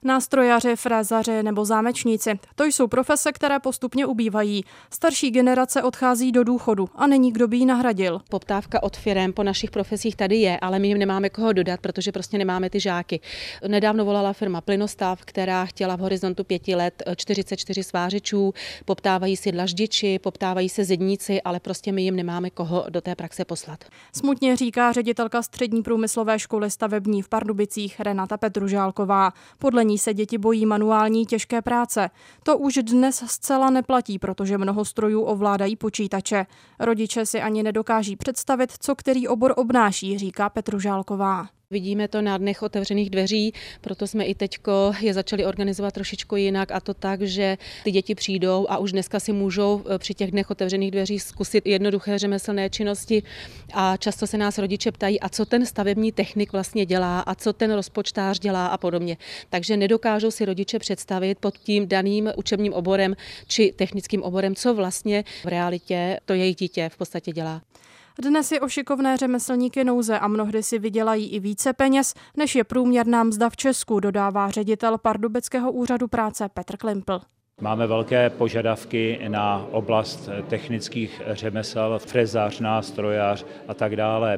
Nástrojaři, frézaři nebo zámečníci. To jsou profese, které postupně ubývají. Starší generace odchází do důchodu a není kdo by ji nahradil. Poptávka od firem po našich profesích tady je, ale my jim nemáme koho dodat, protože prostě nemáme ty žáky. Nedávno volala firma Plynostav, která chtěla v horizontu 5 let 44 svářečů, poptávají si dlaždiči, poptávají se zedníci, ale prostě my jim nemáme koho do té praxe poslat. Smutně říká ředitelka Střední průmyslové školy stavební v Pardubicích Renata Petružálková. Podle ní se děti bojí manuální těžké práce. To už dnes zcela neplatí, protože mnoho strojů ovládají počítače. Rodiče si ani nedokáží představit, co který obor obnáší, říká Petružálková. Vidíme to na dnech otevřených dveří, proto jsme i teďko je začali organizovat trošičku jinak, a to tak, že ty děti přijdou a už dneska si můžou při těch dnech otevřených dveří zkusit jednoduché řemeslné činnosti a často se nás rodiče ptají, a co ten stavební technik vlastně dělá a co ten rozpočtář dělá a podobně. Takže nedokážou si rodiče představit pod tím daným učebním oborem či technickým oborem, co vlastně v realitě to jejich dítě v podstatě dělá. Dnes je o šikovné řemeslníky nouze a mnohdy si vydělají i více peněz, než je průměrná mzda v Česku, dodává ředitel Pardubického úřadu práce Petr Klimpl. Máme velké požadavky na oblast technických řemesel, frezař, nástrojař a tak dále.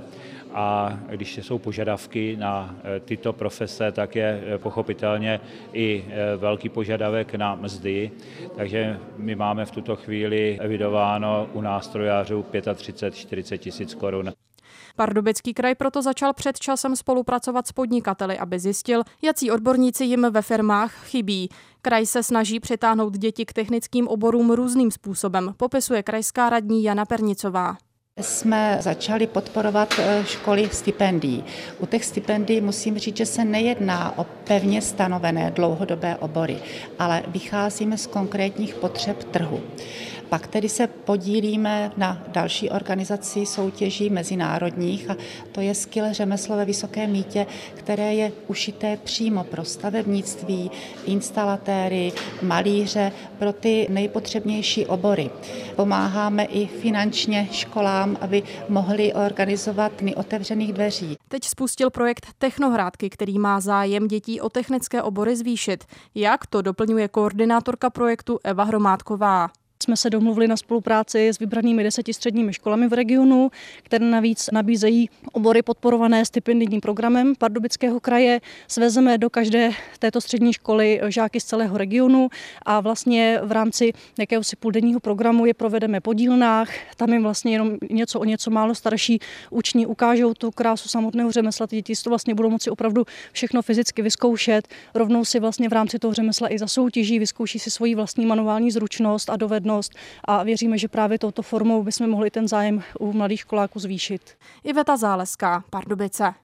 A když jsou požadavky na tyto profese, tak je pochopitelně i velký požadavek na mzdy. Takže my máme v tuto chvíli evidováno u nástrojářů 35–40 tisíc korun. Pardubický kraj proto začal před časem spolupracovat s podnikateli, aby zjistil, jací odborníci jim ve firmách chybí. Kraj se snaží přitáhnout děti k technickým oborům různým způsobem, popisuje krajská radní Jana Pernicová. Jsme začali podporovat školy stipendií. U těch stipendií musím říct, že se nejedná o pevně stanovené dlouhodobé obory, ale vycházíme z konkrétních potřeb trhu. Pak tedy se podílíme na další organizaci soutěží mezinárodních a to je skill řemeslo ve Vysokém Mýtě, které je ušité přímo pro stavebnictví, instalatéry, malíře, pro ty nejpotřebnější obory. Pomáháme i finančně školám, aby mohli organizovat dny otevřených dveří. Teď spustil projekt Technohrádky, který má zájem dětí o technické obory zvýšit. Jak to doplňuje koordinátorka projektu Eva Hromádková. Jsme se domluvili na spolupráci s vybranými 10 středními školami v regionu, které navíc nabízejí obory podporované stipendijním programem Pardubického kraje. Svezeme do každé této střední školy žáky z celého regionu a vlastně v rámci jakéhosi půldenního programu je provedeme po dílnách. Tam jim vlastně jenom o něco málo starší uční ukážou tu krásu samotného řemesla. Ty děti to vlastně budou moci opravdu všechno fyzicky vyzkoušet. Rovnou si vlastně v rámci toho řemesla i zasoutěží, vyzkouší si svoji vlastní manuální zručnost a dovednost. A věříme, že právě touto formou bychom mohli ten zájem u mladých školáků zvýšit. Iveta Záleská, Pardubice.